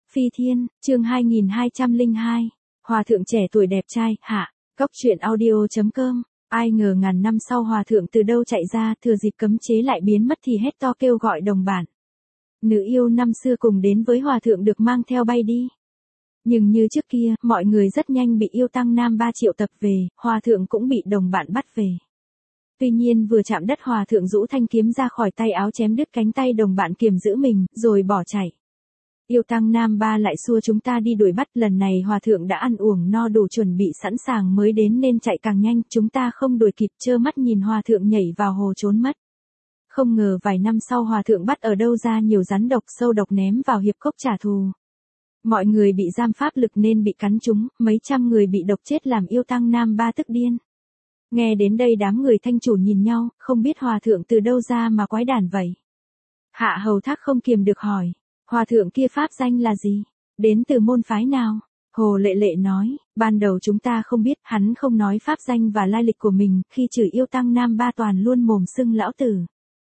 Phi Thiên, chương 2202. Hòa thượng trẻ tuổi đẹp trai, hạ. Cốc truyện audio.com. Ai ngờ ngàn năm sau hòa thượng từ đâu chạy ra, thừa dịp cấm chế lại biến mất thì hét to kêu gọi đồng bản. Nữ yêu năm xưa cùng đến với hòa thượng được mang theo bay đi. Nhưng như trước kia, mọi người rất nhanh bị yêu tăng nam 3 triệu tập về, hòa thượng cũng bị đồng bạn bắt về. Tuy nhiên vừa chạm đất hòa thượng rũ thanh kiếm ra khỏi tay áo chém đứt cánh tay đồng bạn kiềm giữ mình, rồi bỏ chạy. Yêu tăng nam 3 lại xua chúng ta đi đuổi bắt, lần này hòa thượng đã ăn uống no đủ chuẩn bị sẵn sàng mới đến nên chạy càng nhanh, chúng ta không đuổi kịp, trơ mắt nhìn hòa thượng nhảy vào hồ trốn mất. Không ngờ vài năm sau hòa thượng bắt ở đâu ra nhiều rắn độc sâu độc ném vào hiệp cốc trả thù. Mọi người bị giam pháp lực nên bị cắn trúng, mấy trăm người bị độc chết làm yêu tăng nam 3 tức điên. Nghe đến đây đám người thanh chủ nhìn nhau, không biết hòa thượng từ đâu ra mà quái đản vậy. Hạ hầu thác không kiềm được hỏi, hòa thượng kia pháp danh là gì? Đến từ môn phái nào? Hồ Lệ Lệ nói, ban đầu chúng ta không biết, hắn không nói pháp danh và lai lịch của mình, khi chửi yêu tăng nam 3 toàn luôn mồm xưng lão tử.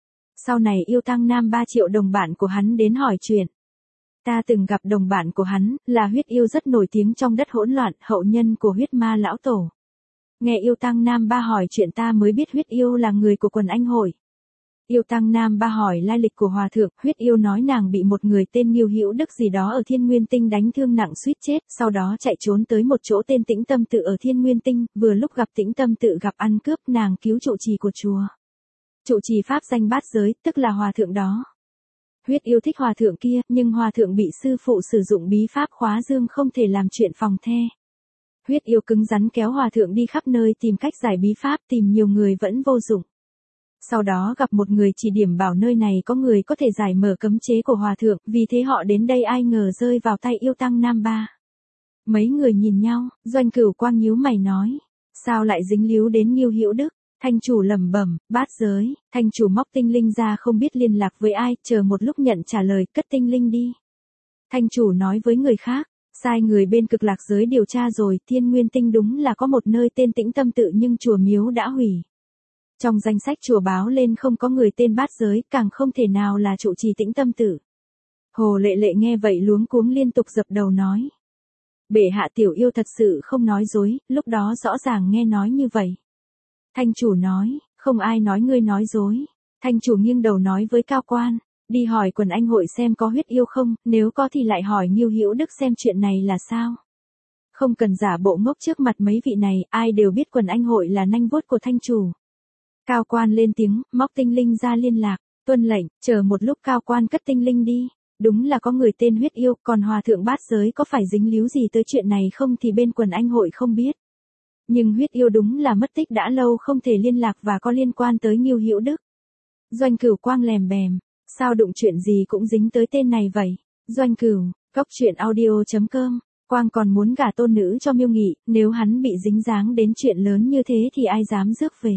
Sau này yêu tăng nam 3 triệu đồng bạn của hắn đến hỏi chuyện. Ta từng gặp đồng bạn của hắn, là huyết yêu rất nổi tiếng trong đất hỗn loạn, hậu nhân của huyết ma lão tổ. Nghe yêu tăng nam 3 hỏi chuyện ta mới biết huyết yêu là người của quần anh hội. Yêu tăng nam 3 hỏi lai lịch của hòa thượng, huyết yêu nói nàng bị một người tên Nghiêu Hữu Đức gì đó ở Thiên Nguyên Tinh đánh thương nặng suýt chết, sau đó chạy trốn tới một chỗ tên Tĩnh Tâm Tự ở Thiên Nguyên Tinh, vừa lúc gặp Tĩnh Tâm Tự gặp ăn cướp, nàng cứu trụ trì của chùa. Trụ trì pháp danh Bát Giới, tức là hòa thượng đó. Huyết yêu thích hòa thượng kia, nhưng hòa thượng bị sư phụ sử dụng bí pháp khóa dương không thể làm chuyện phòng the. Huyết yêu cứng rắn kéo hòa thượng đi khắp nơi tìm cách giải bí pháp, tìm nhiều người vẫn vô dụng. Sau đó gặp một người chỉ điểm bảo nơi này có người có thể giải mở cấm chế của hòa thượng, vì thế họ đến đây ai ngờ rơi vào tay yêu tăng nam 3. Mấy người nhìn nhau, Doanh Cửu Quang nhíu mày nói, sao lại dính líu đến Nghiêu Hữu Đức? Thanh chủ lẩm bẩm, Bát Giới. Thanh chủ móc tinh linh ra không biết liên lạc với ai, chờ một lúc nhận trả lời, cất tinh linh đi. Thanh chủ nói với người khác, sai người bên Cực Lạc giới điều tra rồi, Thiên Nguyên Tinh đúng là có một nơi tên Tĩnh Tâm Tự nhưng chùa miếu đã hủy. Trong danh sách chùa báo lên không có người tên Bát Giới, càng không thể nào là trụ trì Tĩnh Tâm Tự. Hồ Lệ Lệ nghe vậy luống cuống liên tục dập đầu nói, bệ hạ tiểu yêu thật sự không nói dối, lúc đó rõ ràng nghe nói như vậy. Thanh chủ nói, không ai nói ngươi nói dối. Thanh chủ nghiêng đầu nói với cao quan, đi hỏi quần anh hội xem có huyết yêu không, nếu có thì lại hỏi Nghiêu Hữu Đức xem chuyện này là sao. Không cần giả bộ ngốc trước mặt mấy vị này, ai đều biết quần anh hội là nanh vuốt của thanh chủ. Cao quan lên tiếng, móc tinh linh ra liên lạc, tuân lệnh, chờ một lúc cao quan cất tinh linh đi. Đúng là có người tên huyết yêu, còn hòa thượng Bát Giới có phải dính líu gì tới chuyện này không thì bên quần anh hội không biết. Nhưng huyết yêu đúng là mất tích đã lâu không thể liên lạc và có liên quan tới Nghiêu Hữu Đức. Doanh Cửu Quang lèm bèm, sao đụng chuyện gì cũng dính tới tên này vậy? Doanh Cửu, Cốc truyện audio.com, Quang còn muốn gả tôn nữ cho Miêu Nghị, nếu hắn bị dính dáng đến chuyện lớn như thế thì ai dám rước về?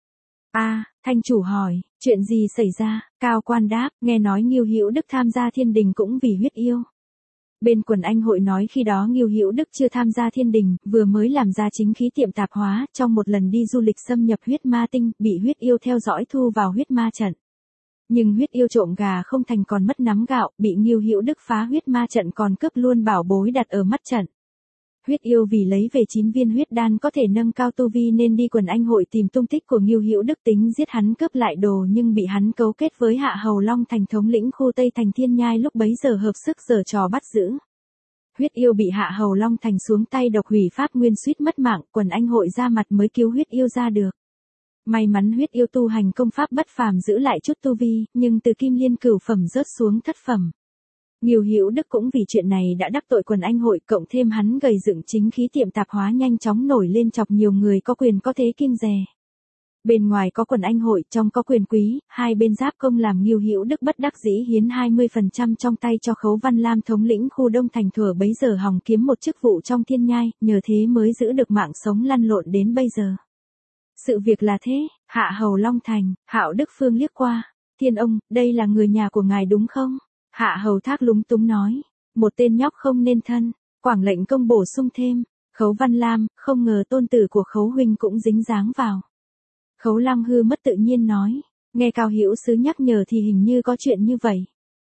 Thanh chủ hỏi, chuyện gì xảy ra? Cao quan đáp, nghe nói Nghiêu Hữu Đức tham gia thiên đình cũng vì huyết yêu. Bên quần anh hội nói khi đó Nghiêu Hữu Đức chưa tham gia thiên đình, vừa mới làm ra chính khí tiệm tạp hóa, trong một lần đi du lịch xâm nhập huyết ma tinh, bị huyết yêu theo dõi thu vào huyết ma trận. Nhưng huyết yêu trộm gà không thành còn mất nắm gạo, bị Nghiêu Hữu Đức phá huyết ma trận còn cướp luôn bảo bối đặt ở mắt trận. Huyết yêu vì lấy về 9 viên huyết đan có thể nâng cao tu vi nên đi quần anh hội tìm tung tích của Nghiêu Hữu Đức tính giết hắn cướp lại đồ nhưng bị hắn cấu kết với Hạ Hầu Long thành thống lĩnh khu Tây thành Thiên Nhai lúc bấy giờ hợp sức giở trò bắt giữ. Huyết yêu bị Hạ Hầu Long thành xuống tay độc hủy pháp nguyên suýt mất mạng, quần anh hội ra mặt mới cứu huyết yêu ra được. May mắn huyết yêu tu hành công pháp bất phàm giữ lại chút tu vi, nhưng từ kim liên cửu phẩm rớt xuống thất phẩm. Nghiêu Hữu Đức cũng vì chuyện này đã đắc tội quần anh hội, cộng thêm hắn gầy dựng chính khí tiệm tạp hóa nhanh chóng nổi lên chọc nhiều người có quyền có thế kiêng dè. Bên ngoài có quần anh hội, trong có quyền quý, hai bên giáp công làm Nghiêu Hữu Đức bất đắc dĩ hiến 20% trong tay cho Khấu Văn Lam thống lĩnh khu Đông thành thuở bấy giờ hòng kiếm một chức vụ trong Thiên Nhai, nhờ thế mới giữ được mạng sống lăn lộn đến bây giờ. Sự việc là thế, Hạ Hầu Long thành, Hạo Đức Phương liếc qua, Thiên ông, đây là người nhà của ngài đúng không? Hạ Hầu Thác lúng túng nói, một tên nhóc không nên thân, Quảng lệnh công bổ sung thêm, Khấu Văn Lam, không ngờ tôn tử của Khấu huynh cũng dính dáng vào. Khấu Lăng Hư mất tự nhiên nói, nghe Cao Hữu sứ nhắc nhở thì hình như có chuyện như vậy.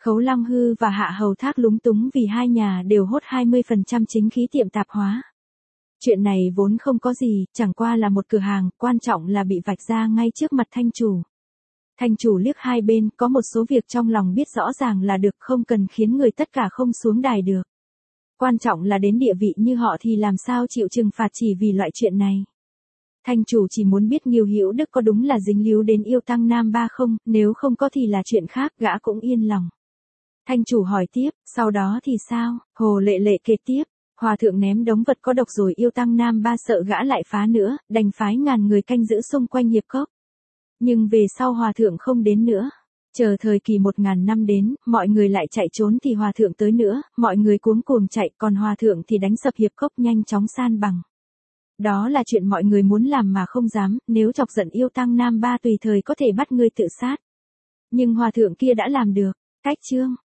Khấu Long Hư và Hạ Hầu Thác lúng túng vì hai nhà đều hốt 20% chính khí tiệm tạp hóa. Chuyện này vốn không có gì, chẳng qua là một cửa hàng, quan trọng là bị vạch ra ngay trước mặt thanh chủ. Thanh chủ liếc hai bên, có một số việc trong lòng biết rõ ràng là được, không cần khiến người tất cả không xuống đài được. Quan trọng là đến địa vị như họ thì làm sao chịu trừng phạt chỉ vì loại chuyện này. Thanh chủ chỉ muốn biết Ngưu Hữu Đức có đúng là dính líu đến yêu tăng Nam Ba không, nếu không có thì là chuyện khác, gã cũng yên lòng. Thanh chủ hỏi tiếp, sau đó thì sao? Hồ Lệ Lệ kể tiếp, hòa thượng ném đống vật có độc rồi yêu tăng Nam Ba sợ gã lại phá nữa, đành phái ngàn người canh giữ xung quanh hiệp cốc. Nhưng về sau hòa thượng không đến nữa. Chờ thời kỳ 1000 năm đến, mọi người lại chạy trốn thì hòa thượng tới nữa, mọi người cuống cuồng chạy, còn hòa thượng thì đánh sập hiệp cốc nhanh chóng san bằng. Đó là chuyện mọi người muốn làm mà không dám, nếu chọc giận yêu tăng Nam Ba tùy thời có thể bắt người tự sát. Nhưng hòa thượng kia đã làm được. Cách chương